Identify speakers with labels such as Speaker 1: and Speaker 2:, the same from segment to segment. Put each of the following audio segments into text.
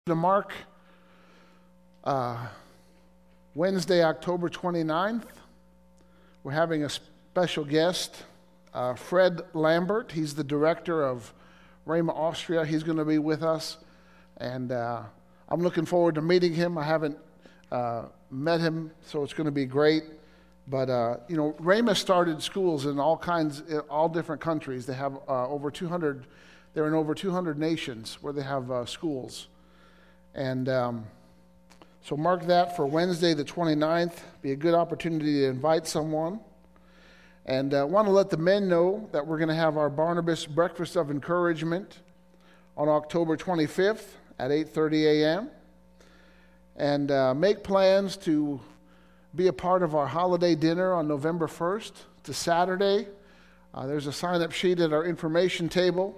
Speaker 1: To mark Wednesday, October 29th, we're having a special guest, Fred Lambert. He's the director of Rhema Austria. He's going to be with us, and I'm looking forward to meeting him. I haven't met him, so it's going to be great. But Rhema started schools in all different countries. They have over 200. They're in over 200 nations where they have schools. And so mark that for Wednesday the 29th. Be a good opportunity to invite someone. And I want to let the men know that we're going to have our Barnabas Breakfast of Encouragement on October 25th at 8:30 a.m. And make plans to be a part of our holiday dinner on November 1st. It's a Saturday. There's a sign-up sheet at our information table.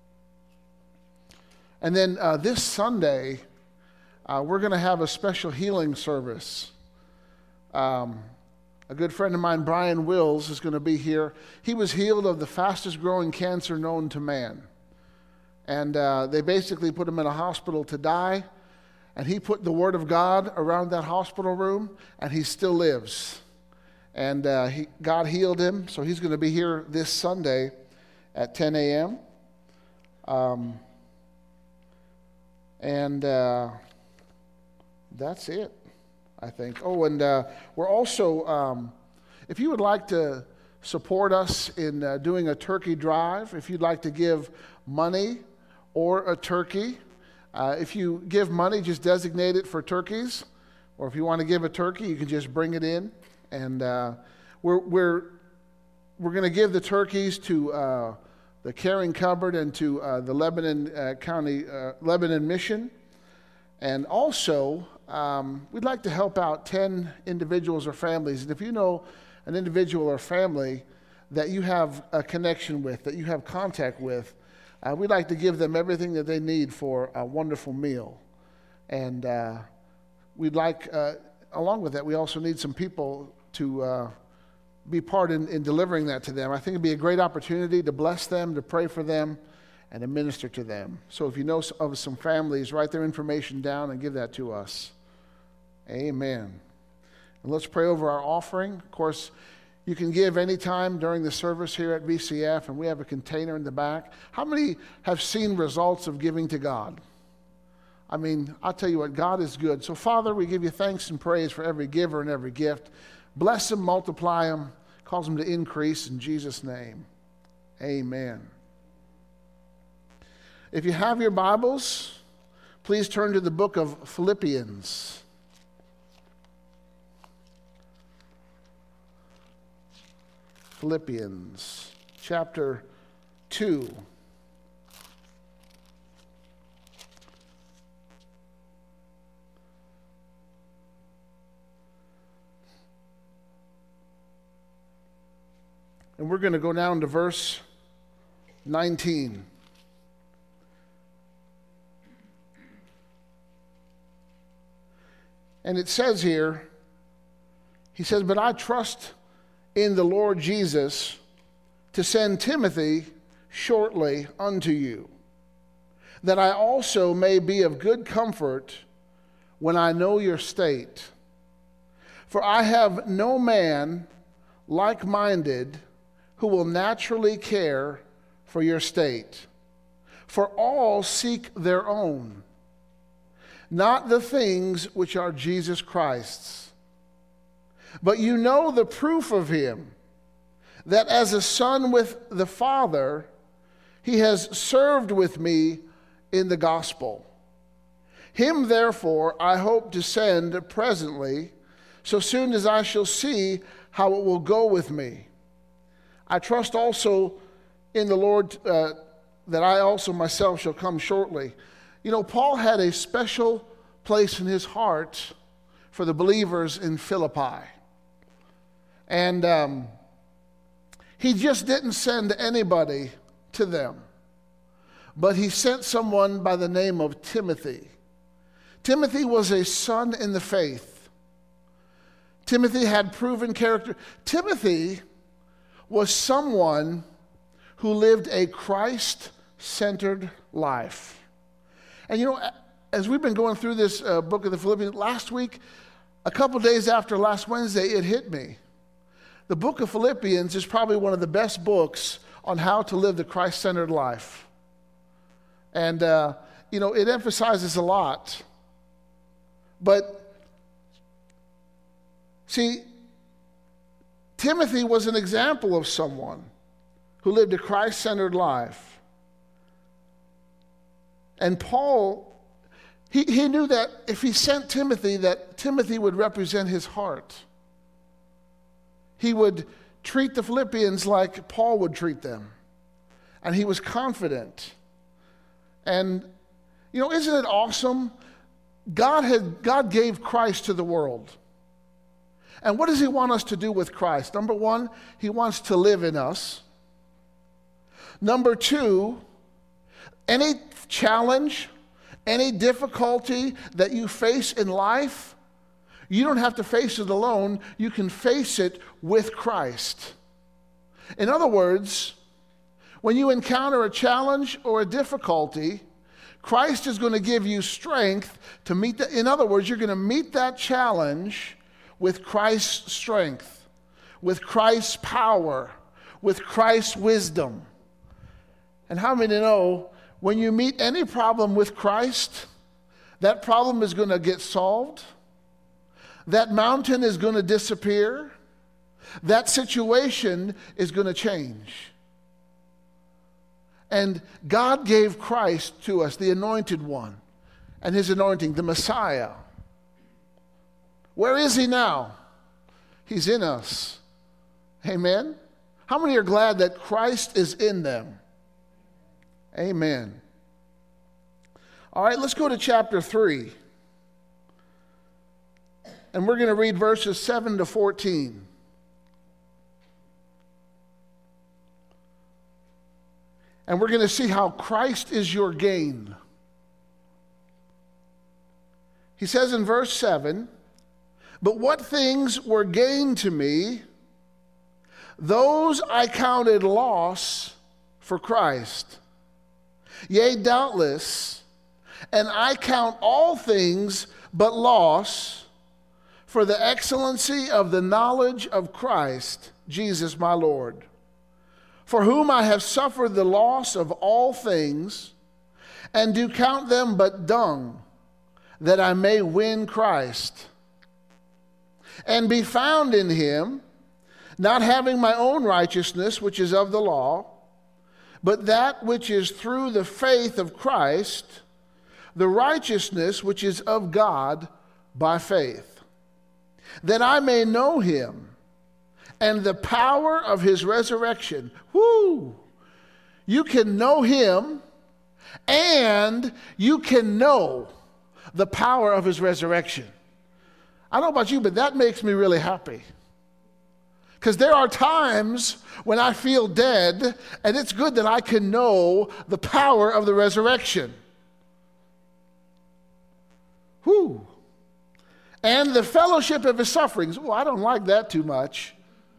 Speaker 1: And then this Sunday, we're going to have a special healing service. A good friend of mine, Brian Wills, is going to be here. He was healed of the fastest growing cancer known to man. And they basically put him in a hospital to die. And he put the Word of God around that hospital room, and he still lives. And God healed him, so he's going to be here this Sunday at 10 a.m. That's it, I think. Oh, and we're also, if you would like to support us in doing a turkey drive, if you'd like to give money or a turkey, if you give money, just designate it for turkeys. Or if you want to give a turkey, you can just bring it in. And we're going to give the turkeys to the Caring Cupboard and to the Lebanon County Lebanon Mission. And also, we'd like to help out 10 individuals or families. And if you know an individual or family that you have a connection with, that you have contact with, we'd like to give them everything that they need for a wonderful meal. And we'd like, along with that, we also need some people to be part in delivering that to them. I think it'd be a great opportunity to bless them, to pray for them, and to minister to them. So if you know of some families, write their information down and give that to us. Amen. And let's pray over our offering. Of course, you can give anytime during the service here at VCF, and we have a container in the back. How many have seen results of giving to God? I mean, I'll tell you what, God is good. So, Father, we give you thanks and praise for every giver and every gift. Bless them, multiply them, cause them to increase in Jesus' name. Amen. If you have your Bibles, please turn to the book of Philippians. Philippians chapter 2. And we're going to go down to verse 19. And it says here, he says, "But I trust in the Lord Jesus to send Timothy shortly unto you, that I also may be of good comfort when I know your state. For I have no man like-minded who will naturally care for your state. For all seek their own, not the things which are Jesus Christ's. But you know the proof of him, that as a son with the Father, he has served with me in the gospel. Him, therefore, I hope to send presently, so soon as I shall see how it will go with me. I trust also in the Lord that I also myself shall come shortly." You know, Paul had a special place in his heart for the believers in Philippi. And he just didn't send anybody to them, but he sent someone by the name of Timothy. Timothy was a son in the faith. Timothy had proven character. Timothy was someone who lived a Christ-centered life. And you know, as we've been going through this book of the Philippians, last week, a couple days after last Wednesday, it hit me. The book of Philippians is probably one of the best books on how to live the Christ-centered life. And, it emphasizes a lot. But, see, Timothy was an example of someone who lived a Christ-centered life. And Paul, he knew that if he sent Timothy, that Timothy would represent his heart. He would treat the Philippians like Paul would treat them. And he was confident. And, isn't it awesome? God gave Christ to the world. And what does he want us to do with Christ? Number one, he wants to live in us. Number two, any challenge, any difficulty that you face in life, you don't have to face it alone. You can face it with Christ. In other words, when you encounter a challenge or a difficulty, Christ is going to give you strength to meet that. In other words, you're going to meet that challenge with Christ's strength, with Christ's power, with Christ's wisdom. And how many know when you meet any problem with Christ, that problem is going to get solved? That mountain is going to disappear. That situation is going to change. And God gave Christ to us, the anointed one, and his anointing, the Messiah. Where is he now? He's in us. Amen? How many are glad that Christ is in them? Amen. All right, let's go to chapter 3. And we're going to read verses 7 to 14. And we're going to see how Christ is your gain. He says in verse 7, "But what things were gain to me, those I counted loss for Christ. Yea, doubtless, and I count all things but loss for the excellency of the knowledge of Christ, Jesus my Lord, for whom I have suffered the loss of all things, and do count them but dung, that I may win Christ, and be found in him, not having my own righteousness, which is of the law, but that which is through the faith of Christ, the righteousness which is of God by faith, that I may know him and the power of his resurrection." Whoo! You can know him and you can know the power of his resurrection. I don't know about you, but that makes me really happy. Because there are times when I feel dead, and it's good that I can know the power of the resurrection. Whoo! And the fellowship of his sufferings. Oh, I don't like that too much.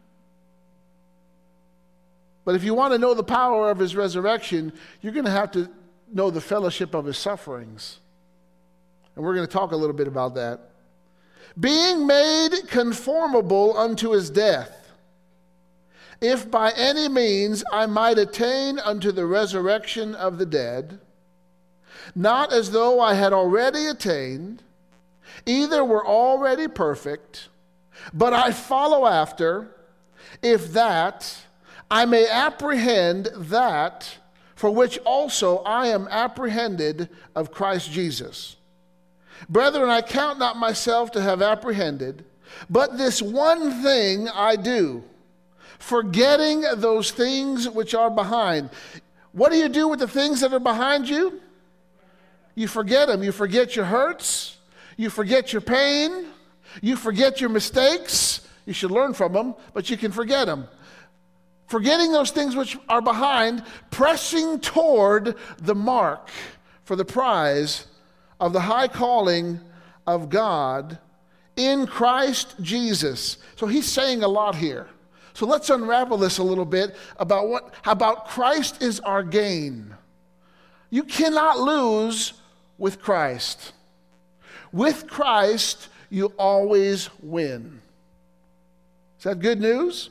Speaker 1: But if you want to know the power of his resurrection, you're going to have to know the fellowship of his sufferings. And we're going to talk a little bit about that. "Being made conformable unto his death, if by any means I might attain unto the resurrection of the dead, not as though I had already attained, either were already perfect, but I follow after, if that I may apprehend that for which also I am apprehended of Christ Jesus. Brethren, I count not myself to have apprehended, but this one thing I do, forgetting those things which are behind." What do you do with the things that are behind you? You forget them. You forget your hurts. You forget your pain. You forget your mistakes. You should learn from them, but you can forget them. Forgetting those things which are behind, pressing toward the mark for the prize of the high calling of God in Christ Jesus. So he's saying a lot here. So let's unravel this a little bit about Christ is our gain. You cannot lose with Christ. With Christ, you always win. Is that good news?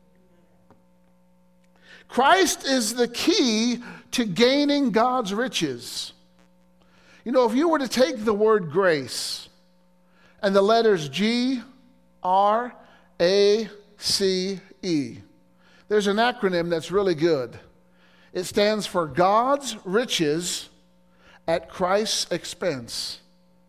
Speaker 1: Christ is the key to gaining God's riches. You know, if you were to take the word grace and the letters G, R, A, C, E, there's an acronym that's really good. It stands for God's riches at Christ's expense.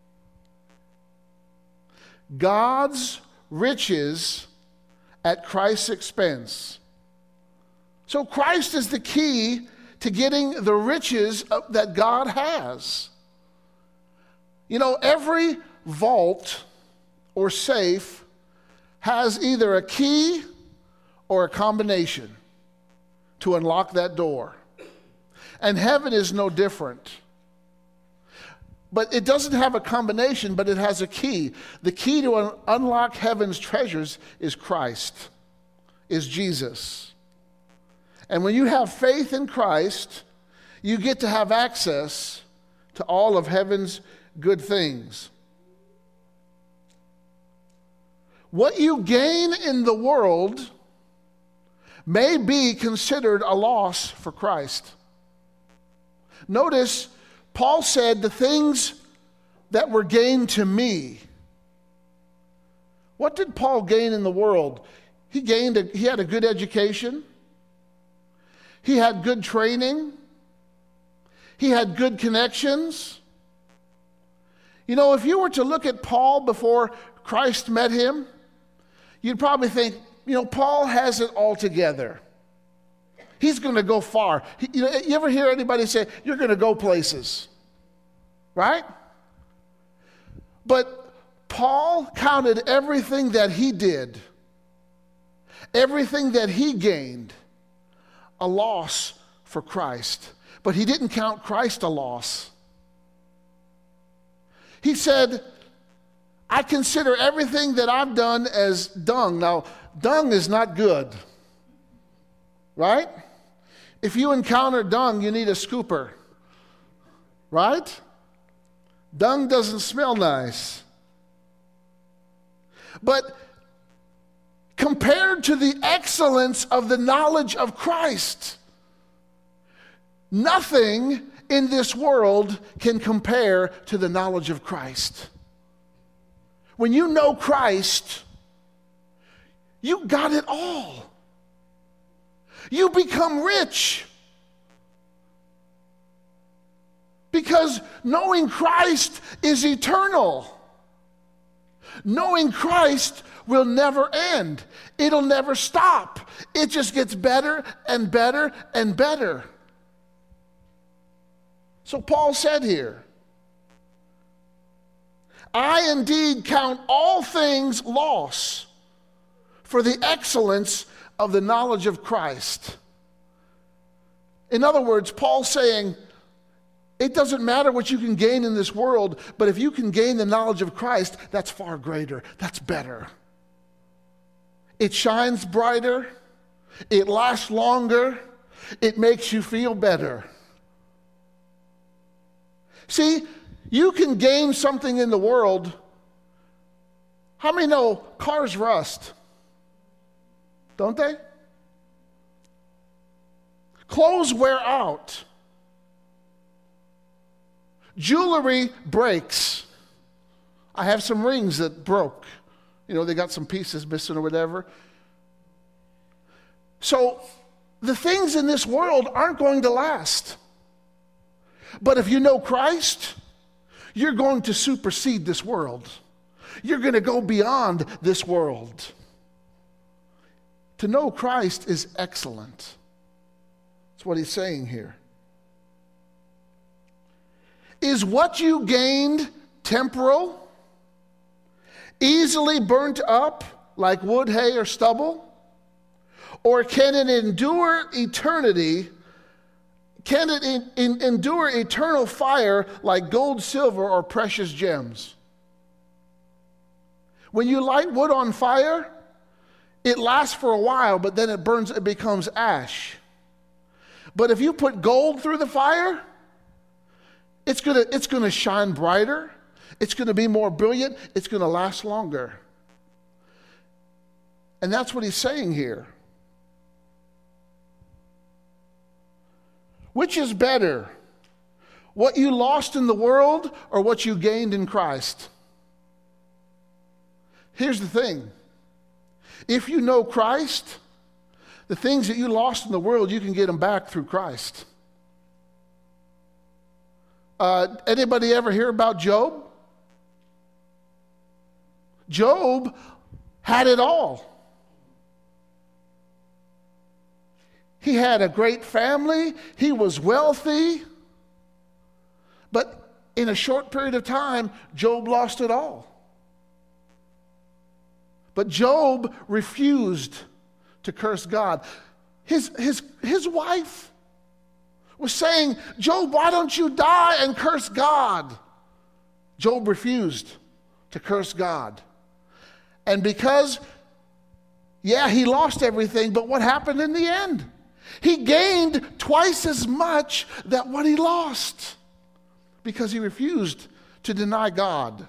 Speaker 1: God's riches at Christ's expense. So Christ is the key to getting the riches that God has. You know, every vault or safe has either a key or a combination to unlock that door. And heaven is no different. But it doesn't have a combination, but it has a key. The key to unlock heaven's treasures is Christ, is Jesus. And when you have faith in Christ, you get to have access to all of heaven's good things. What you gain in the world may be considered a loss for Christ. Notice, Paul said, the things that were gained to me. What did Paul gain in the world? He had a good education. He had good training. He had good connections. You know, if you were to look at Paul before Christ met him, you'd probably think, you know, Paul has it all together. He's going to go far. You ever hear anybody say, you're going to go places? Right? But Paul counted everything that he did, everything that he gained, a loss for Christ. But he didn't count Christ a loss. He said, I consider everything that I've done as dung. Now, dung is not good, right? If you encounter dung, you need a scooper, right? Dung doesn't smell nice. But compared to the excellence of the knowledge of Christ, nothing in this world can compare to the knowledge of Christ. When you know Christ, you got it all. You become rich. Because knowing Christ is eternal. Knowing Christ will never end. It'll never stop. It just gets better and better and better. So Paul said here, I indeed count all things loss for the excellence of the knowledge of Christ. In other words, Paul's saying, it doesn't matter what you can gain in this world, but if you can gain the knowledge of Christ, that's far greater. That's better. It shines brighter. It lasts longer. It makes you feel better. See, you can gain something in the world. How many know cars rust? Don't they? Clothes wear out. Jewelry breaks. I have some rings that broke. You know, they got some pieces missing or whatever. So the things in this world aren't going to last. But if you know Christ, you're going to supersede this world. You're going to go beyond this world. To know Christ is excellent. That's what he's saying here. Is what you gained temporal, easily burnt up like wood, hay, or stubble? Or can it endure eternity? Can it endure eternal fire like gold, silver, or precious gems? When you light wood on fire, it lasts for a while, but then it burns, it becomes ash. But if you put gold through the fire, It's going to shine brighter. It's going to be more brilliant. It's going to last longer. And that's what he's saying here. Which is better? What you lost in the world or what you gained in Christ? Here's the thing. If you know Christ, the things that you lost in the world, you can get them back through Christ. Anybody ever hear about Job? Job had it all. He had a great family. He was wealthy. But in a short period of time, Job lost it all. But Job refused to curse God. His wife was saying, Job, why don't you die and curse God? Job refused to curse God. And because, he lost everything, but what happened in the end? He gained twice as much than what he lost because he refused to deny God.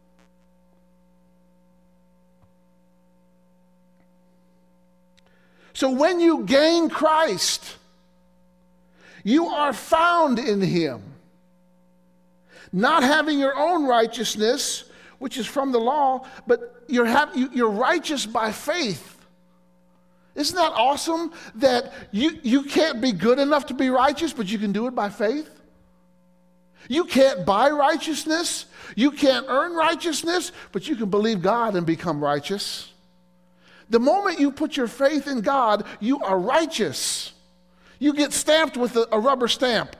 Speaker 1: So when you gain Christ, you are found in him, not having your own righteousness, which is from the law, but you're righteous by faith. Isn't that awesome that you can't be good enough to be righteous, but you can do it by faith? You can't buy righteousness. You can't earn righteousness, but you can believe God and become righteous. The moment you put your faith in God, you are righteous. You get stamped with a rubber stamp.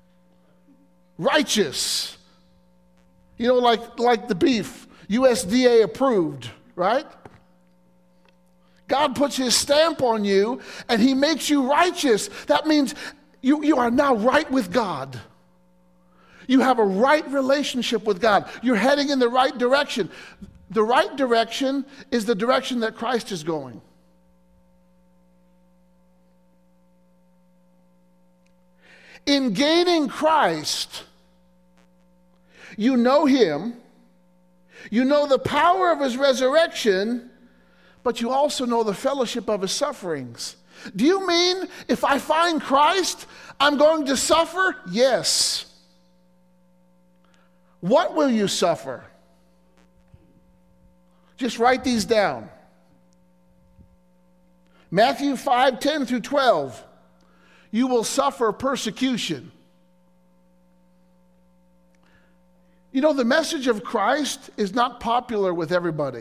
Speaker 1: Righteous. You know, like the beef, USDA approved, right? God puts his stamp on you and he makes you righteous. That means you are now right with God. You have a right relationship with God. You're heading in the right direction. The right direction is the direction that Christ is going. In gaining Christ, you know him, you know the power of his resurrection, but you also know the fellowship of his sufferings. Do you mean if I find Christ, I'm going to suffer? Yes. What will you suffer? Just write these down. Matthew 5:10 through 12. You will suffer persecution. You know, the message of Christ is not popular with everybody.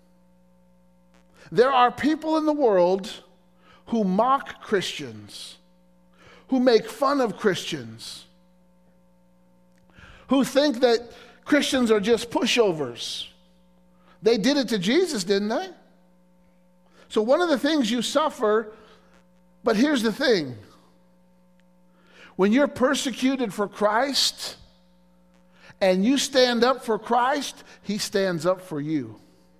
Speaker 1: There are people in the world who mock Christians, who make fun of Christians, who think that Christians are just pushovers. They did it to Jesus, didn't they? So one of the things you suffer, but here's the thing. When you're persecuted for Christ and you stand up for Christ, he stands up for you.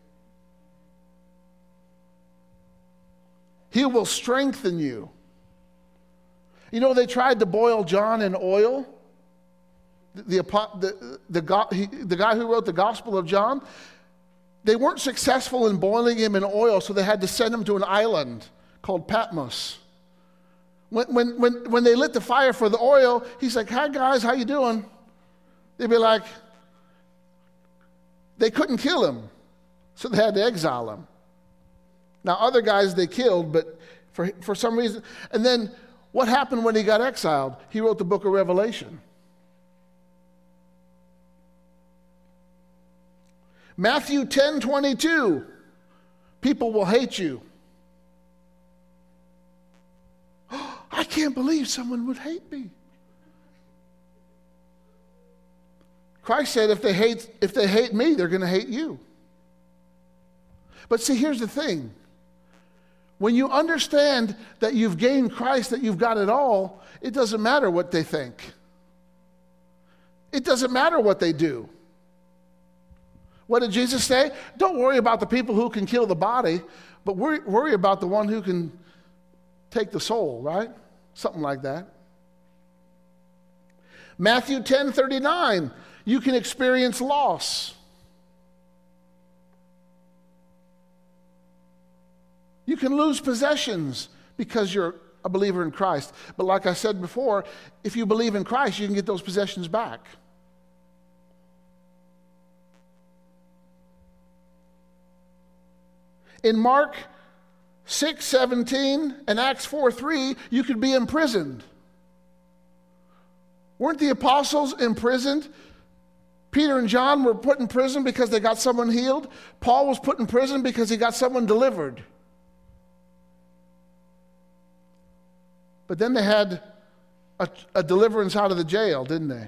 Speaker 1: He will strengthen you. You know, they tried to boil John in oil. The guy who wrote the Gospel of John, they weren't successful in boiling him in oil, so they had to send him to an island called Patmos. When they lit the fire for the oil, he's like, "Hi guys, how you doing?" They'd be like, they couldn't kill him, so they had to exile him. Now other guys they killed, but for some reason, and then what happened when he got exiled? He wrote the book of Revelation. Matthew 10:22, people will hate you. I can't believe someone would hate me. Christ said if they hate me, they're going to hate you. But see, here's the thing. When you understand that you've gained Christ, that you've got it all, it doesn't matter what they think. It doesn't matter what they do. What did Jesus say? Don't worry about the people who can kill the body, but worry about the one who can take the soul, right? Something like that. Matthew 10:39, you can experience loss. You can lose possessions because you're a believer in Christ. But like I said before, if you believe in Christ, you can get those possessions back. In Mark 6:17 and Acts 4:3, you could be imprisoned. Weren't the apostles imprisoned? Peter and John were put in prison because they got someone healed. Paul was put in prison because he got someone delivered. But then they had a deliverance out of the jail, didn't they?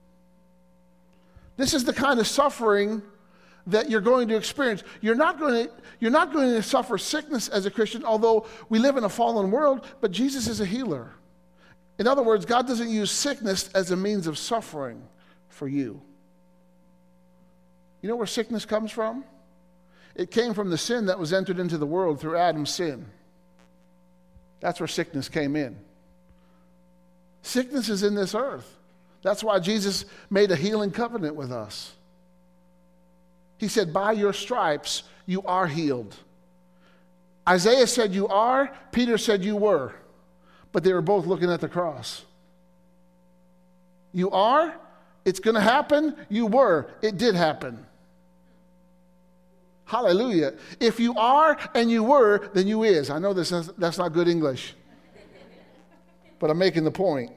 Speaker 1: This is the kind of suffering that you're going to experience. You're not going to suffer sickness as a Christian, although we live in a fallen world, but Jesus is a healer. In other words, God doesn't use sickness as a means of suffering for you. You know where sickness comes from? It came from the sin that was entered into the world through Adam's sin. That's where sickness came in. Sickness is in this earth. That's why Jesus made a healing covenant with us. He said, by your stripes, you are healed. Isaiah said you are, Peter said you were. But they were both looking at the cross. You are, it's going to happen, you were, it did happen. Hallelujah. If you are and you were, then you is. I know that's not good English. But I'm making the point.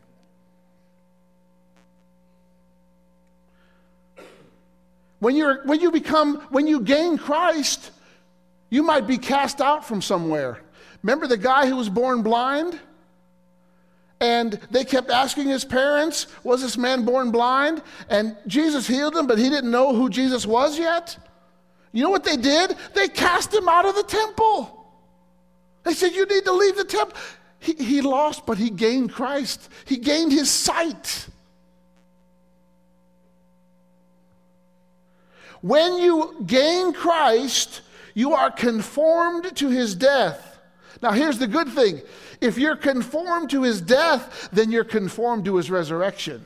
Speaker 1: When you gain Christ, you might be cast out from somewhere. Remember the guy who was born blind? And they kept asking his parents, was this man born blind? And Jesus healed him, but he didn't know who Jesus was yet. You know what they did? They cast him out of the temple. They said, you need to leave the temple. He lost, but he gained Christ. He gained his sight. When you gain Christ, you are conformed to his death. Now here's the good thing. If you're conformed to his death, then you're conformed to his resurrection.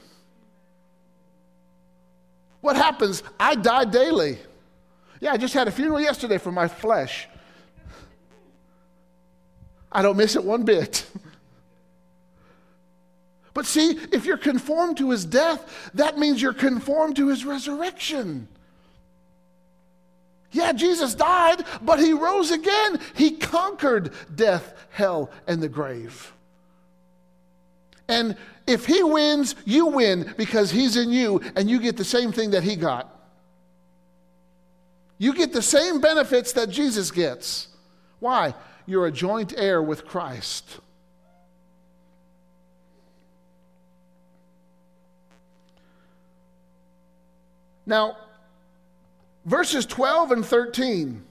Speaker 1: What happens? I die daily. Yeah, I just had a funeral yesterday for my flesh. I don't miss it one bit. But see, if you're conformed to his death, that means you're conformed to his resurrection. Yeah, Jesus died, but he rose again. He conquered death, hell, and the grave. And if he wins, you win because he's in you and you get the same thing that he got. You get the same benefits that Jesus gets. Why? You're a joint heir with Christ. Now, verses 12 and 13.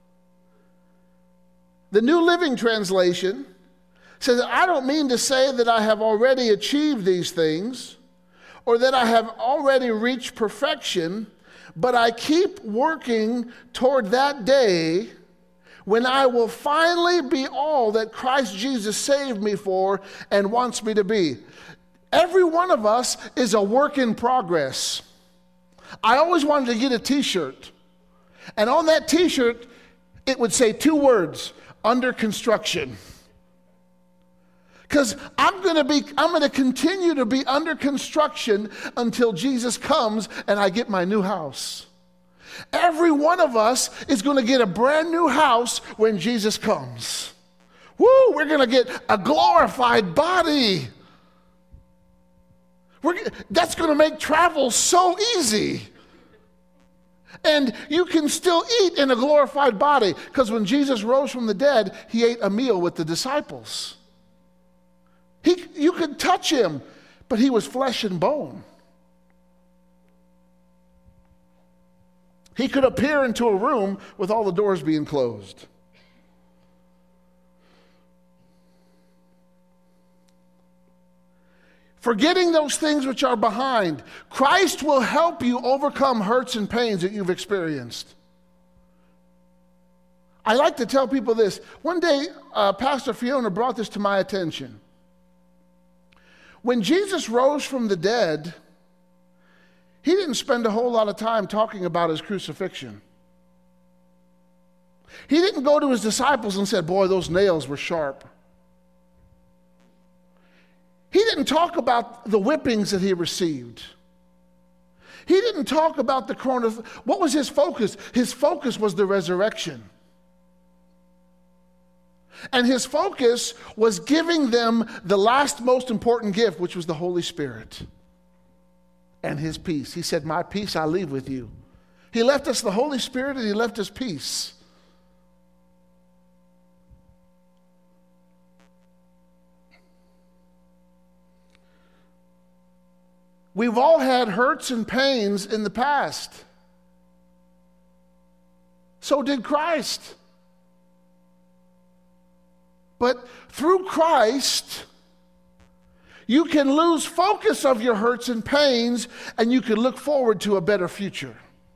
Speaker 1: The New Living Translation says, I don't mean to say that I have already achieved these things or that I have already reached perfection, but I keep working toward that day when I will finally be all that Christ Jesus saved me for and wants me to be. Every one of us is a work in progress. I always wanted to get a t-shirt. And on that t-shirt, it would say 2 words, under construction. Because I'm going to continue to be under construction until Jesus comes and I get my new house. Every one of us is going to get a brand new house when Jesus comes. Woo, we're going to get a glorified body. That's going to make travel so easy. And you can still eat in a glorified body because when Jesus rose from the dead, he ate a meal with the disciples. You could touch him, but he was flesh and bone. He could appear into a room with all the doors being closed. Forgetting those things which are behind, Christ will help you overcome hurts and pains that you've experienced. I like to tell people this. One day, Pastor Fiona brought this to my attention. When Jesus rose from the dead, he didn't spend a whole lot of time talking about his crucifixion. He didn't go to his disciples and said, boy, those nails were sharp. He didn't talk about the whippings that he received. He didn't talk about the corona. What was his focus? His focus was the resurrection. And his focus was giving them the last most important gift, which was the Holy Spirit and his peace. He said, my peace I leave with you. He left us the Holy Spirit and he left us peace. We've all had hurts and pains in the past. So did Christ. But through Christ, you can lose focus of your hurts and pains, and you can look forward to a better future.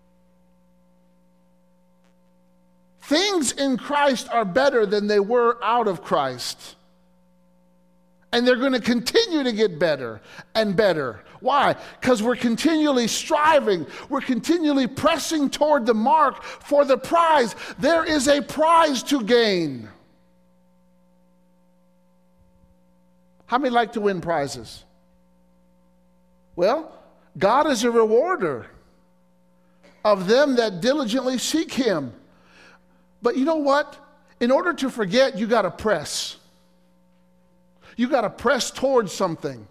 Speaker 1: Things in Christ are better than they were out of Christ. And they're going to continue to get better and better. Why? Because we're continually striving. We're continually pressing toward the mark for the prize. There is a prize to gain. How many like to win prizes? Well, God is a rewarder of them that diligently seek him. But you know what? In order to forget, you got to press. You got to press towards something.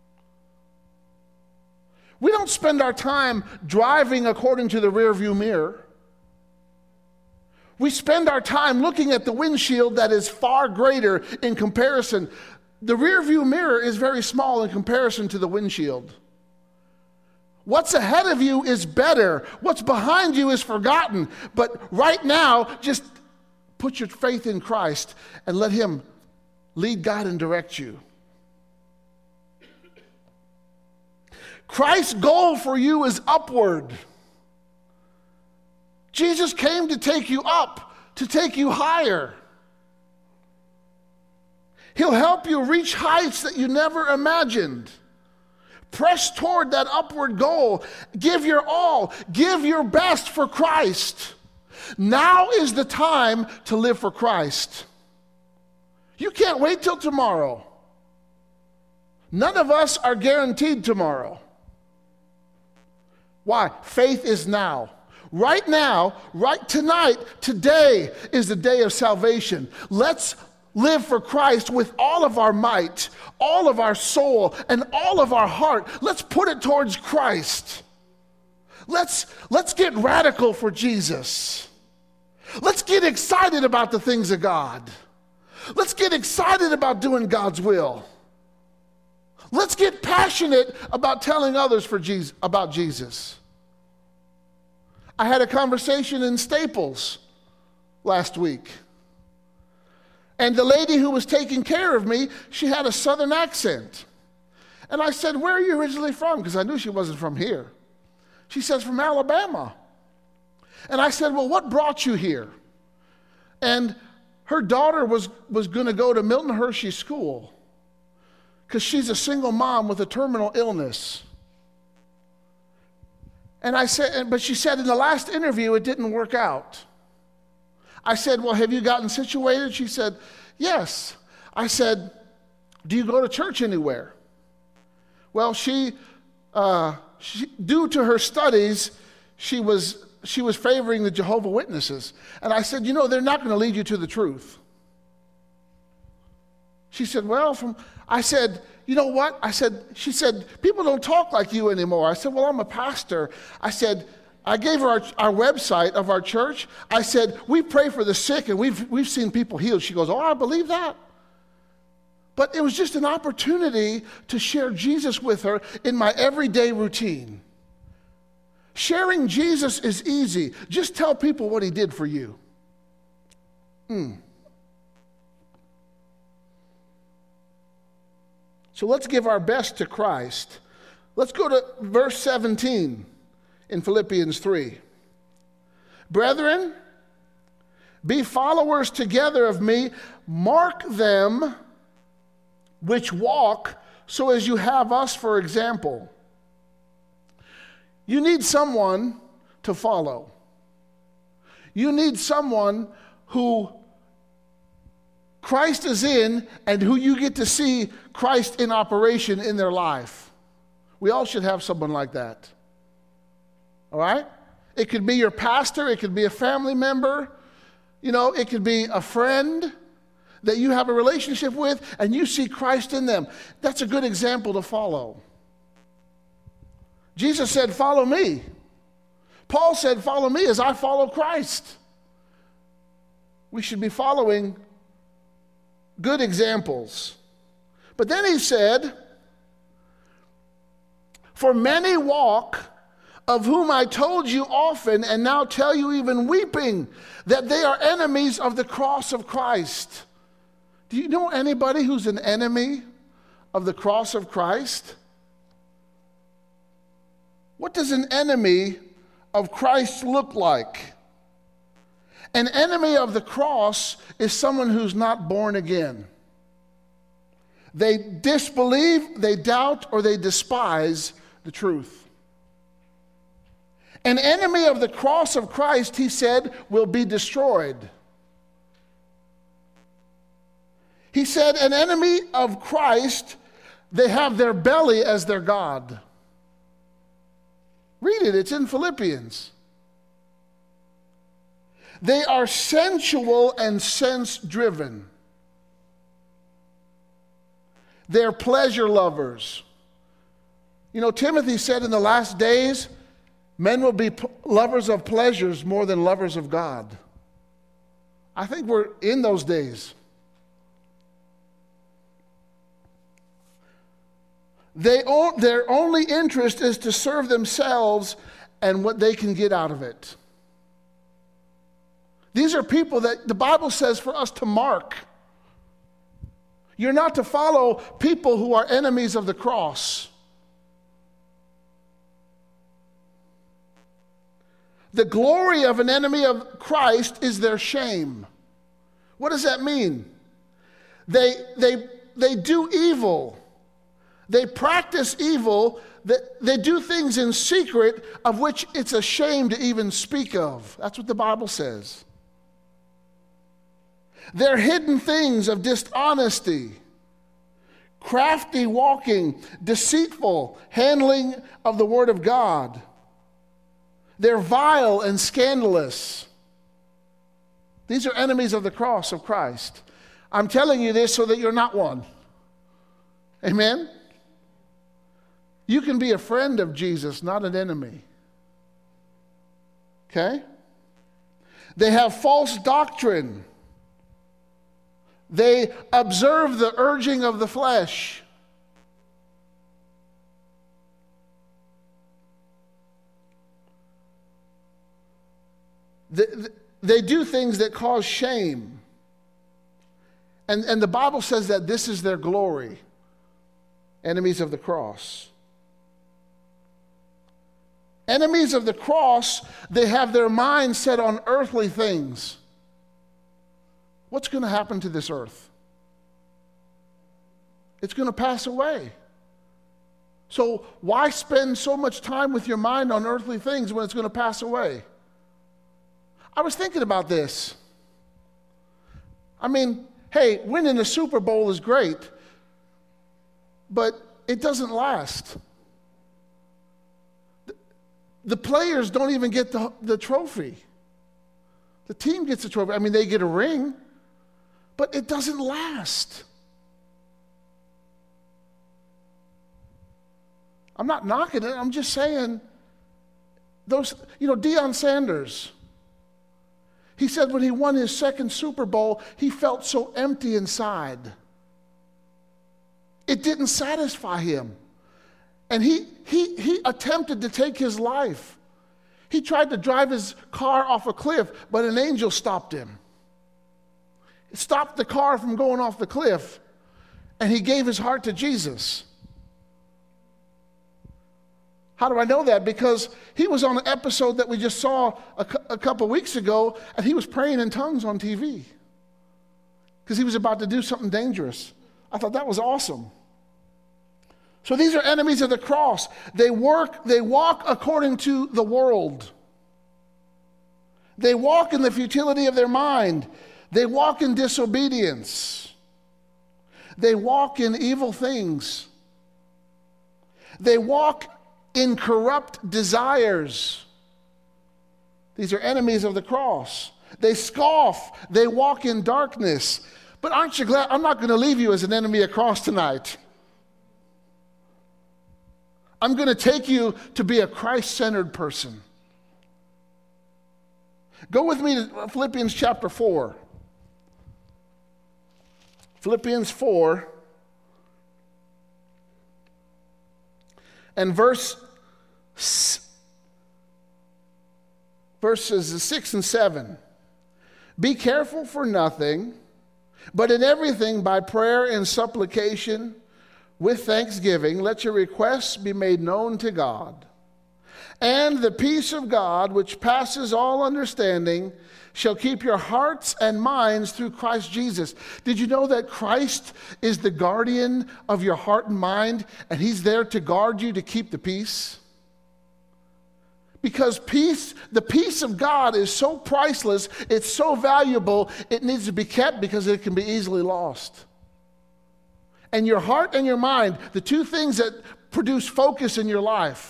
Speaker 1: We don't spend our time driving according to the rearview mirror. We spend our time looking at the windshield that is far greater in comparison. The rearview mirror is very small in comparison to the windshield. What's ahead of you is better. What's behind you is forgotten. But right now, just put your faith in Christ and let him lead, guide, and direct you. Christ's goal for you is upward. Jesus came to take you up, to take you higher. He'll help you reach heights that you never imagined. Press toward that upward goal. Give your all. Give your best for Christ. Now is the time to live for Christ. You can't wait till tomorrow. None of us are guaranteed tomorrow. Why? Faith is now. Right now, right tonight, today is the day of salvation. Let's live for Christ with all of our might, all of our soul, and all of our heart. Let's put it towards Christ. Let's get radical for Jesus. Let's get excited about the things of God. Let's get excited about doing God's will. Let's get passionate about telling others about Jesus. I had a conversation in Staples last week. And the lady who was taking care of me, she had a southern accent. And I said, where are you originally from? Because I knew she wasn't from here. She says, from Alabama. And I said, well, what brought you here? And her daughter was going to go to Milton Hershey School because she's a single mom with a terminal illness. And I said, but she said in the last interview it didn't work out. I said, well, have you gotten situated? She said, yes. I said, do you go to church anywhere? Well, she due to her studies, she was favoring the Jehovah's Witnesses. And I said, you know, they're not going to lead you to the truth. She said, I said, you know what? She said, people don't talk like you anymore. I said, well, I'm a pastor. I said, I gave her our website of our church. I said, we pray for the sick and we've seen people healed. She goes, oh, I believe that. But it was just an opportunity to share Jesus with her in my everyday routine. Sharing Jesus is easy. Just tell people what he did for you. So let's give our best to Christ. Let's go to verse 17 in Philippians 3. Brethren, be followers together of me. Mark them which walk so as you have us for example. You need someone to follow. You need someone who Christ is in and who you get to see Christ in operation in their life. We all should have someone like that. All right? It could be your pastor. It could be a family member. You know, it could be a friend that you have a relationship with and you see Christ in them. That's a good example to follow. Jesus said, follow me. Paul said, follow me as I follow Christ. We should be following good examples. But then he said, for many walk, of whom I told you often, and now tell you even weeping, that they are enemies of the cross of Christ. Do you know anybody who's an enemy of the cross of Christ? What does an enemy of Christ look like? An enemy of the cross is someone who's not born again. They disbelieve, they doubt, or they despise the truth. An enemy of the cross of Christ, he said, will be destroyed. He said, an enemy of Christ, they have their belly as their God. Read it, it's in Philippians. They are sensual and sense-driven. They're pleasure lovers. You know, Timothy said in the last days, men will be lovers of pleasures more than lovers of God. I think we're in those days. Their only interest is to serve themselves and what they can get out of it. These are people that the Bible says for us to mark. You're not to follow people who are enemies of the cross. The glory of an enemy of Christ is their shame. What does that mean? They do evil. They practice evil. They do things in secret of which it's a shame to even speak of. That's what the Bible says. They're hidden things of dishonesty, crafty walking, deceitful handling of the word of God. They're vile and scandalous. These are enemies of the cross of Christ. I'm telling you this so that you're not one. Amen? You can be a friend of Jesus, not an enemy. Okay? They have false doctrine. They observe the urging of the flesh. They do things that cause shame. And the Bible says that this is their glory. Enemies of the cross. Enemies of the cross, they have their mind set on earthly things. What's going to happen to this earth? It's going to pass away. So why spend so much time with your mind on earthly things when it's going to pass away? I was thinking about this. I mean, hey, winning the Super Bowl is great, but it doesn't last. The players don't even get the trophy. The team gets the trophy. I mean, they get a ring, but it doesn't last. I'm not knocking it. I'm just saying those, Deion Sanders, he said when he won his second Super Bowl, he felt so empty inside. It didn't satisfy him. And he attempted to take his life. He tried to drive his car off a cliff, but an angel stopped him. It stopped the car from going off the cliff, and he gave his heart to Jesus. How do I know that? Because he was on an episode that we just saw a couple weeks ago, and he was praying in tongues on TV because he was about to do something dangerous. I thought that was awesome. So these are enemies of the cross. They walk according to the world. They walk in the futility of their mind. They walk in disobedience. They walk in evil things. They walk in corrupt desires. These are enemies of the cross. They scoff. They walk in darkness. But aren't you glad? I'm not going to leave you as an enemy of the cross tonight. I'm going to take you to be a Christ-centered person. Go with me to Philippians chapter 4. Philippians 4 and verses 6 and 7. Be careful for nothing, but in everything by prayer and supplication with thanksgiving, let your requests be made known to God. And the peace of God, which passes all understanding, shall keep your hearts and minds through Christ Jesus. Did you know that Christ is the guardian of your heart and mind, and he's there to guard you to keep the peace? Because the peace of God is so priceless, it's so valuable, it needs to be kept because it can be easily lost. And your heart and your mind, the two things that produce focus in your life,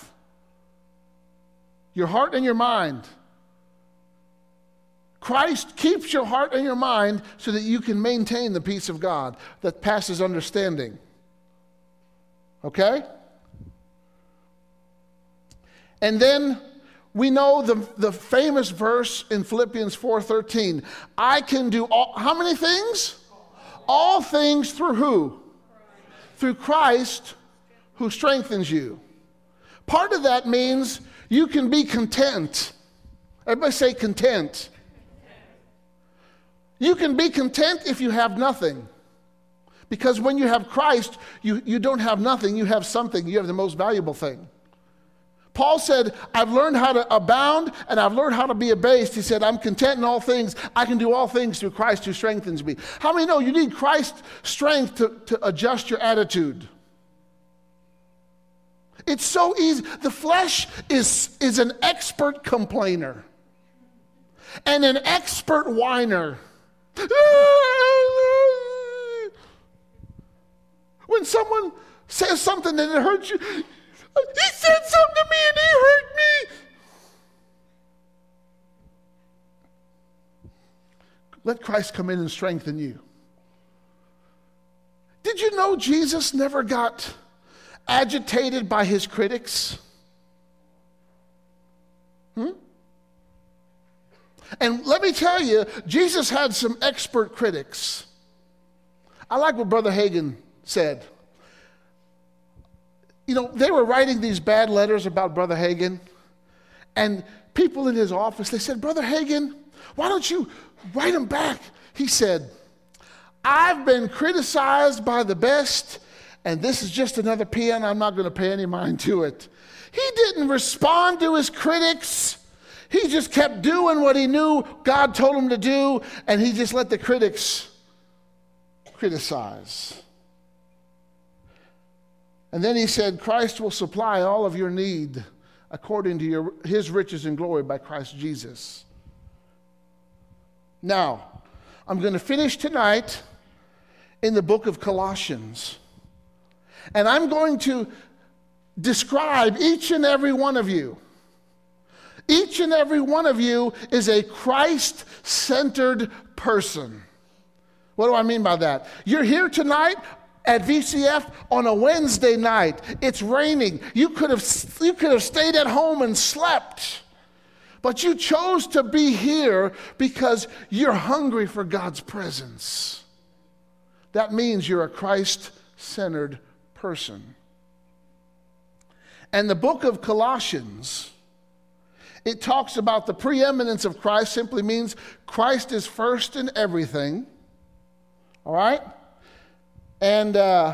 Speaker 1: your heart and your mind. Christ keeps your heart and your mind so that you can maintain the peace of God that passes understanding. Okay? And then we know the famous verse in Philippians 4:13. I can do how many things? All things through who? Through Christ who strengthens you. Part of that means you can be content. Everybody say content. You can be content if you have nothing. Because when you have Christ, you don't have nothing, you have something. You have the most valuable thing. Paul said, I've learned how to abound and I've learned how to be abased. He said, I'm content in all things. I can do all things through Christ who strengthens me. How many know you need Christ's strength to adjust your attitude? It's so easy. The flesh is an expert complainer and an expert whiner. When someone says something that it hurts you, he said something to me and he hurt me. Let Christ come in and strengthen you. Did you know Jesus never got agitated by his critics? And let me tell you, Jesus had some expert critics. I like what Brother Hagin said. You know, they were writing these bad letters about Brother Hagin, and people in his office, they said, Brother Hagin, why don't you write him back? He said, I've been criticized by the best, and this is just another pen. I'm not going to pay any mind to it. He didn't respond to his critics. He just kept doing what he knew God told him to do, and he just let the critics criticize. And then he said, Christ will supply all of your need according to his riches and glory by Christ Jesus. Now, I'm going to finish tonight in the book of Colossians. And I'm going to describe each and every one of you. Each and every one of you is a Christ-centered person. What do I mean by that? You're here tonight at VCF on a Wednesday night. It's raining. You could have stayed at home and slept. But you chose to be here because you're hungry for God's presence. That means you're a Christ-centered person. And the book of Colossians, it talks about the preeminence of Christ. Simply means Christ is first in everything. All right? And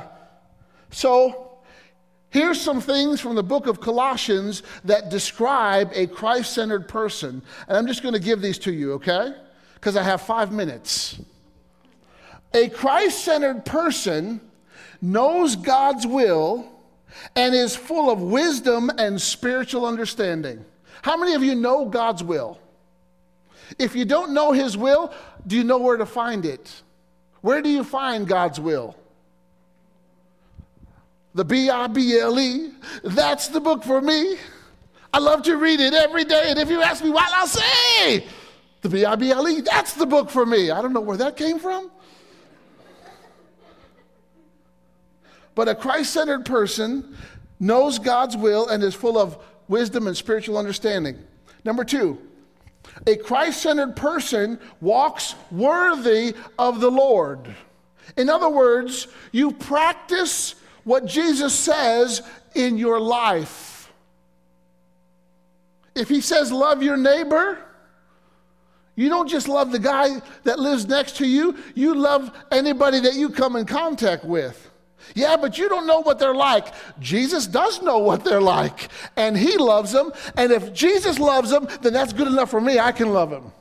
Speaker 1: so here's some things from the book of Colossians that describe a Christ-centered person. And I'm just going to give these to you, okay? Because I have 5 minutes. A Christ-centered person knows God's will and is full of wisdom and spiritual understanding. How many of you know God's will? If you don't know his will, do you know where to find it? Where do you find God's will? The Bible, that's the book for me. I love to read it every day, and if you ask me what, I'll say, the Bible, that's the book for me. I don't know where that came from. But a Christ-centered person knows God's will and is full of wisdom and spiritual understanding. Number 2, a Christ-centered person walks worthy of the Lord. In other words, you practice what Jesus says in your life. If he says love your neighbor, you don't just love the guy that lives next to you, you love anybody that you come in contact with. Yeah, but you don't know what they're like. Jesus does know what they're like, and he loves them. And if Jesus loves them, then that's good enough for me. I can love him.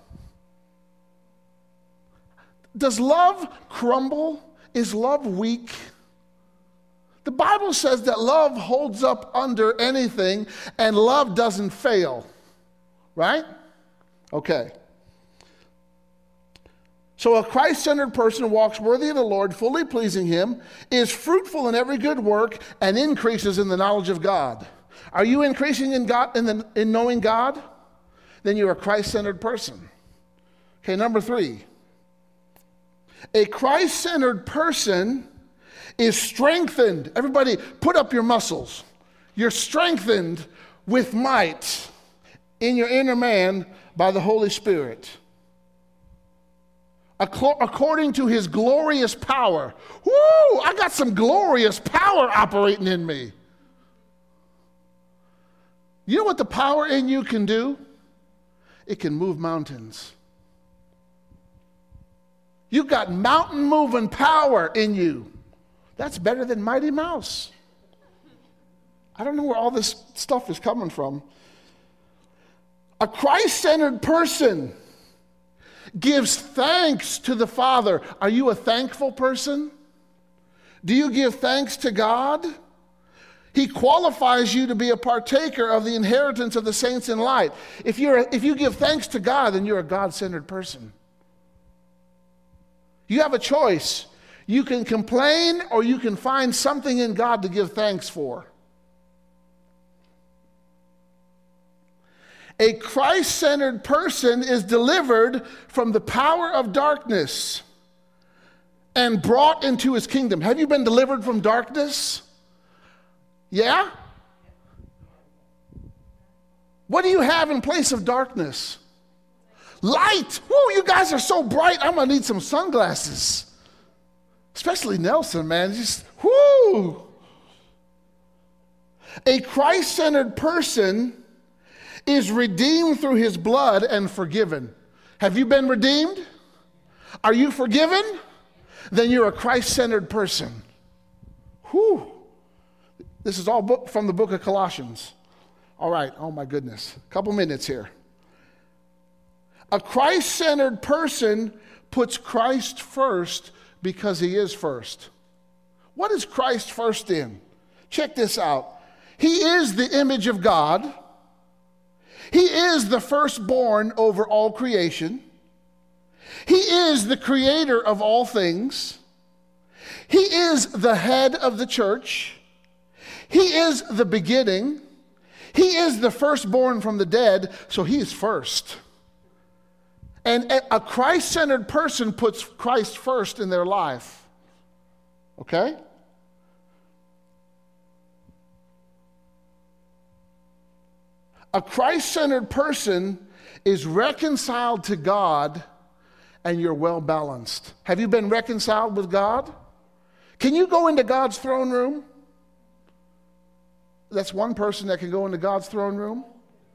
Speaker 1: Does love crumble? Is love weak? The Bible says that love holds up under anything, and love doesn't fail. Right? Okay. So a Christ-centered person walks worthy of the Lord, fully pleasing him, is fruitful in every good work, and increases in the knowledge of God. Are you increasing in God, in knowing God? Then you're a Christ-centered person. Okay, number 3. A Christ-centered person is strengthened. Everybody, put up your muscles. You're strengthened with might in your inner man by the Holy Spirit, according to his glorious power. Woo! I got some glorious power operating in me. You know what the power in you can do? It can move mountains. You've got mountain moving power in you. That's better than Mighty Mouse. I don't know where all this stuff is coming from. A Christ-centered person gives thanks to the Father. Are you a thankful person? Do you give thanks to God? He qualifies you to be a partaker of the inheritance of the saints in light. If you give thanks to God, then you're a God-centered person. You have a choice. You can complain, or you can find something in God to give thanks for. A Christ-centered person is delivered from the power of darkness and brought into his kingdom. Have you been delivered from darkness? Yeah? What do you have in place of darkness? Light. Whoa, you guys are so bright. I'm going to need some sunglasses. Especially Nelson, man. Just, whoo. A Christ-centered person is redeemed through his blood and forgiven. Have you been redeemed? Are you forgiven? Then you're a Christ-centered person. Whew. This is all from the book of Colossians. All right. Oh, my goodness. A couple minutes here. A Christ-centered person puts Christ first because he is first. What is Christ first in? Check this out. He is the image of God. He is the firstborn over all creation. He is the creator of all things. He is the head of the church. He is the beginning. He is the firstborn from the dead, so he is first. And a Christ-centered person puts Christ first in their life. Okay? A Christ-centered person is reconciled to God, and you're well balanced. Have you been reconciled with God? Can you go into God's throne room? That's one person that can go into God's throne room.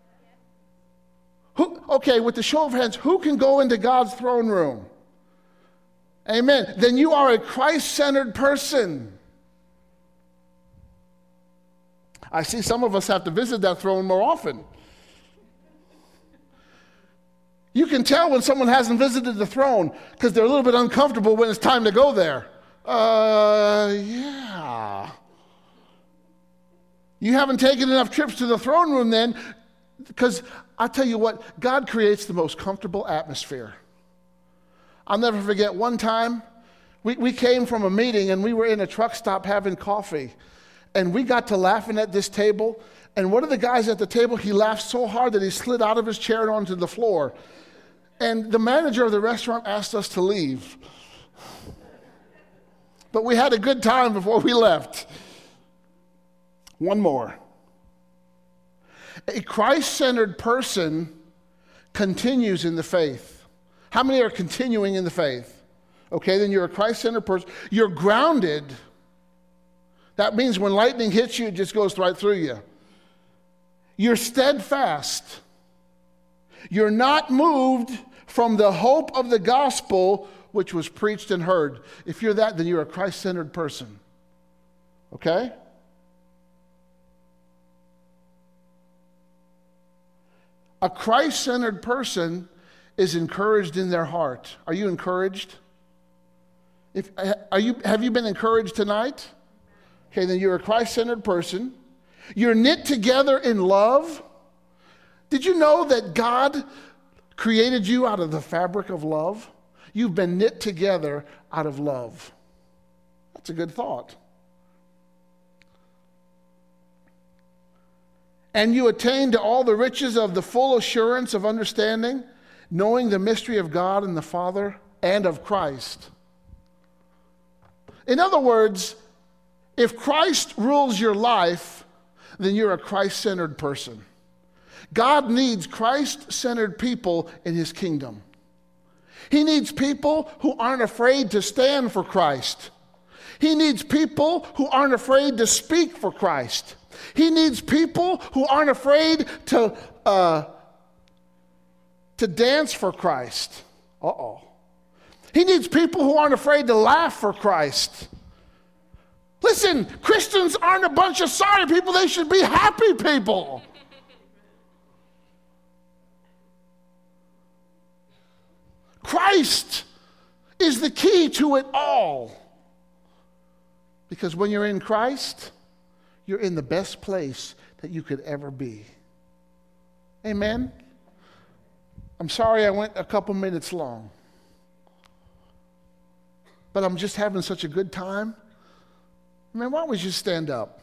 Speaker 1: Okay, with the show of hands, who can go into God's throne room? Amen. Then you are a Christ-centered person. I see some of us have to visit that throne more often. You can tell when someone hasn't visited the throne because they're a little bit uncomfortable when it's time to go there. Yeah. You haven't taken enough trips to the throne room then, because I tell you what, God creates the most comfortable atmosphere. I'll never forget one time, we came from a meeting and we were in a truck stop having coffee. And we got to laughing at this table. And one of the guys at the table, he laughed so hard that he slid out of his chair and onto the floor. And the manager of the restaurant asked us to leave. But we had a good time before we left. One more. A Christ-centered person continues in the faith. How many are continuing in the faith? Okay, then you're a Christ-centered person. You're grounded. That means when lightning hits you, it just goes right through you. You're steadfast. You're not moved from the hope of the gospel which was preached and heard. If you're that, then you're a Christ-centered person. Okay? A Christ-centered person is encouraged in their heart. Are you encouraged? Have you been encouraged tonight? Okay, then you're a Christ-centered person. You're knit together in love. Did you know that God created you out of the fabric of love? You've been knit together out of love. That's a good thought. And you attain to all the riches of the full assurance of understanding, knowing the mystery of God and the Father and of Christ. In other words, if Christ rules your life, then you're a Christ-centered person. God needs Christ-centered people in his kingdom. He needs people who aren't afraid to stand for Christ. He needs people who aren't afraid to speak for Christ. He needs people who aren't afraid to dance for Christ. He needs people who aren't afraid to laugh for Christ. Listen, Christians aren't a bunch of sorry people. They should be happy people. Christ is the key to it all. Because when you're in Christ, you're in the best place that you could ever be. Amen? I'm sorry I went a couple minutes long. But I'm just having such a good time. Man, why don't we just stand up?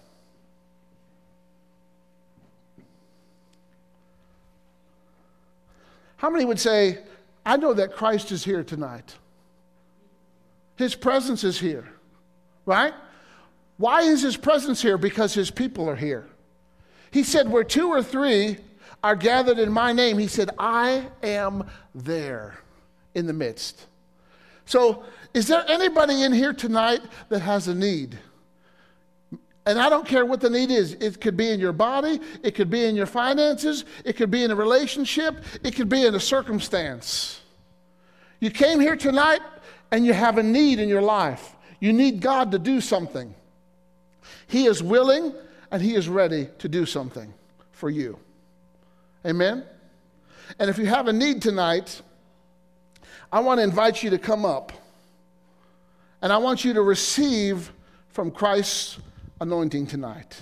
Speaker 1: How many would say, I know that Christ is here tonight? His presence is here, right? Why is his presence here? Because his people are here. He said, where two or three are gathered in my name, he said, I am there in the midst. So, is there anybody in here tonight that has a need? And I don't care what the need is. It could be in your body. It could be in your finances. It could be in a relationship. It could be in a circumstance. You came here tonight and you have a need in your life. You need God to do something. He is willing and he is ready to do something for you. Amen? And if you have a need tonight, I want to invite you to come up. And I want you to receive from Christ's anointing tonight.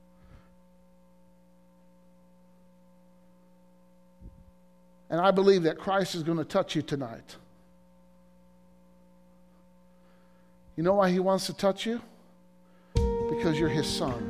Speaker 1: And I believe that Christ is going to touch you tonight. You know why he wants to touch you? Because you're his son.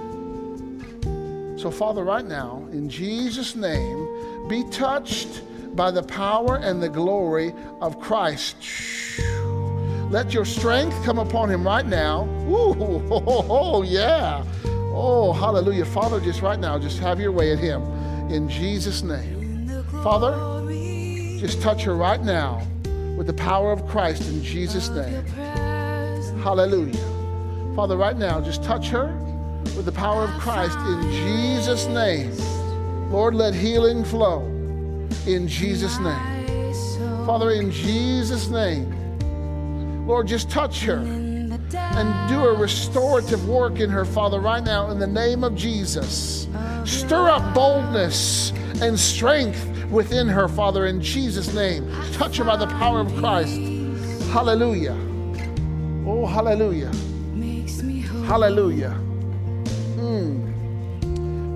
Speaker 1: So, Father, right now, in Jesus' name, be touched by the power and the glory of Christ. Let your strength come upon him right now. Ooh, oh, yeah. Oh, hallelujah. Father, just right now, just have your way in him. In Jesus' name. Father, just touch her right now with the power of Christ in Jesus' name. Hallelujah. Father, right now, just touch her with the power of Christ in Jesus' name. Lord, let healing flow in Jesus' name. Father, in Jesus' name. Lord, just touch her and do a restorative work in her, Father, right now in the name of Jesus. Stir up boldness and strength within her, Father, in Jesus' name. Touch her by the power of Christ. Hallelujah. Oh, hallelujah. Hallelujah.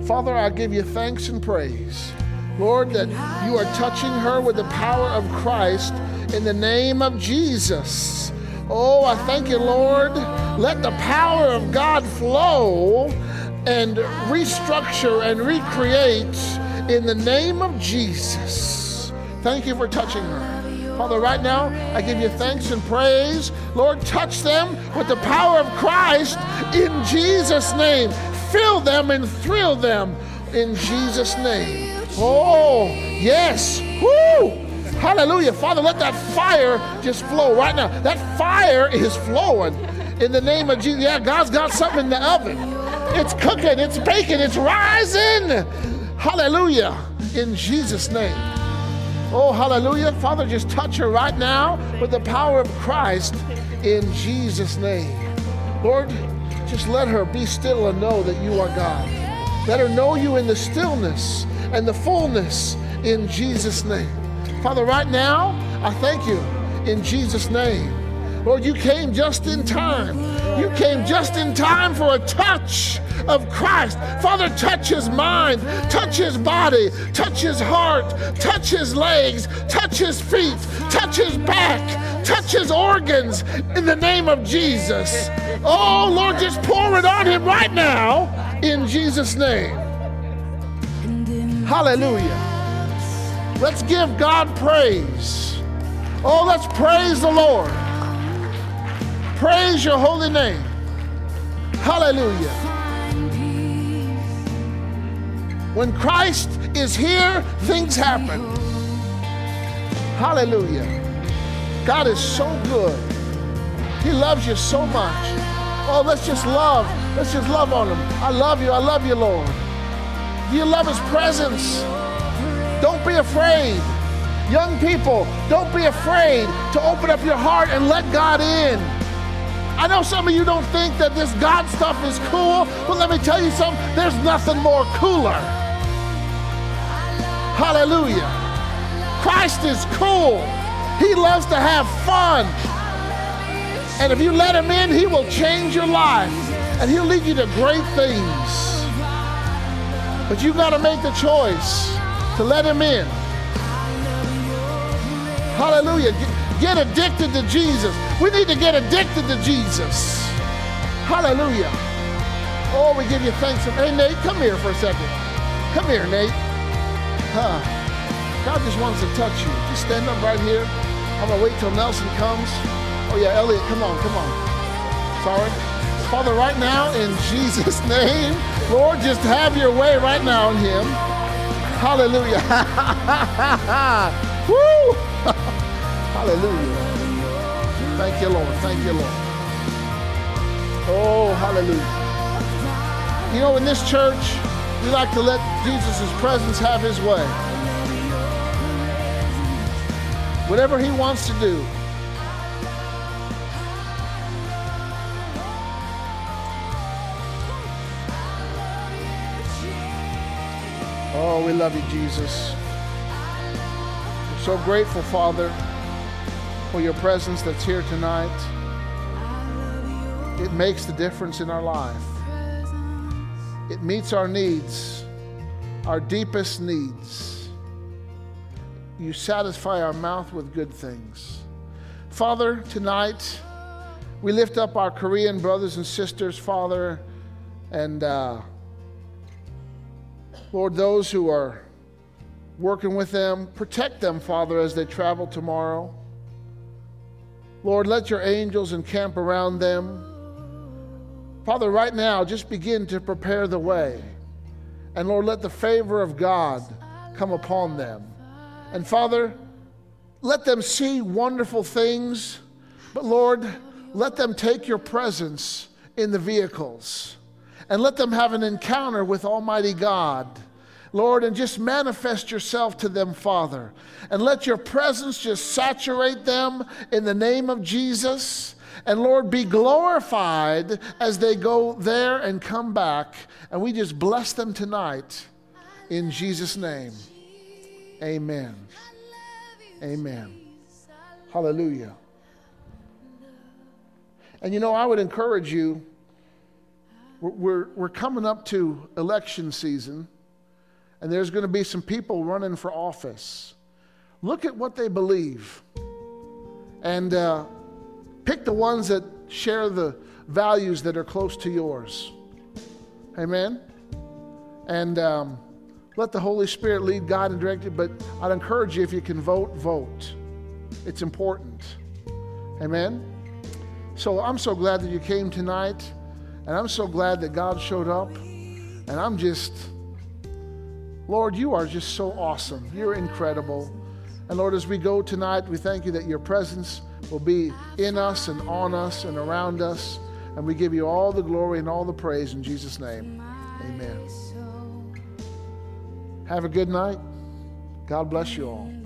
Speaker 1: Father, I give you thanks and praise, Lord, that you are touching her with the power of Christ in the name of Jesus. Oh, I thank you, Lord. Let the power of God flow and restructure and recreate in the name of Jesus. Thank you for touching her. Father, right now, I give you thanks and praise. Lord, touch them with the power of Christ in Jesus' name. Fill them and thrill them in Jesus' name. Oh, yes. Woo! Hallelujah. Father, let that fire just flow right now. That fire is flowing in the name of Jesus. Yeah, God's got something in the oven. It's cooking, it's baking, it's rising. Hallelujah. In Jesus' name. Oh, hallelujah. Father, just touch her right now with the power of Christ in Jesus' name. Lord, just let her be still and know that you are God. Let her know you in the stillness and the fullness in Jesus' name. Father, right now, I thank you in Jesus' name. Lord, you came just in time. You came just in time for a touch of Christ. Father, touch his mind, touch his body, touch his heart, touch his legs, touch his feet, touch his back, touch his organs in the name of Jesus. Oh, Lord, just pour it on him right now in Jesus' name. Hallelujah. Let's give God praise. Oh, let's praise the Lord. Praise your holy name. Hallelujah. When Christ is here, things happen. Hallelujah. God is so good. He loves you so much. Oh, let's just love on him. I love you, Lord. Do you love his presence? Don't be afraid. Young people, don't be afraid to open up your heart and let God in. I know some of you don't think that this God stuff is cool, but let me tell you something, there's nothing more cooler. Hallelujah. Christ is cool. He loves to have fun. And if you let him in, he will change your life. And he'll lead you to great things. But you got to make the choice to let him in. Hallelujah. Get addicted to Jesus. We need to get addicted to Jesus. Hallelujah. Oh, we give you thanks. Hey, Nate, come here for a second. Come here, Nate. God just wants to touch you. Just stand up right here. I'm going to wait till Nelson comes. Oh, yeah, Elliot, come on. Sorry. Father, right now, in Jesus' name, Lord, just have your way right now in him. Hallelujah. Woo! Hallelujah. Thank you, Lord. Thank you, Lord. Oh, hallelujah. You know, in this church, we like to let Jesus' presence have his way. Whatever he wants to do. Oh, we love you, Jesus. We're so grateful, Father, for your presence that's here tonight. It makes the difference in our life. It meets our needs, our deepest needs. You satisfy our mouth with good things. Father, tonight, we lift up our Korean brothers and sisters, Father, and Lord, those who are working with them, protect them, Father, as they travel tomorrow. Lord, let your angels encamp around them. Father, right now, just begin to prepare the way. And Lord, let the favor of God come upon them. And Father, let them see wonderful things, but Lord, let them take your presence in the vehicles. And let them have an encounter with Almighty God, Lord, and just manifest yourself to them, Father. And let your presence just saturate them in the name of Jesus. And Lord, be glorified as they go there and come back. And we just bless them tonight in Jesus' name. Amen. Amen. Hallelujah. And you know, I would encourage you, we're coming up to election season, and there's going to be some people running for office. Look at what they believe, and pick the ones that share the values that are close to yours. Amen? And let the Holy Spirit lead, guide, and direct you. But I'd encourage you, if you can vote, vote. It's important. Amen? So I'm so glad that you came tonight, and I'm so glad that God showed up. And I'm just, Lord, you are just so awesome. You're incredible. And Lord, as we go tonight, we thank you that your presence will be in us and on us and around us. And we give you all the glory and all the praise in Jesus' name. Amen. Have a good night. God bless you all.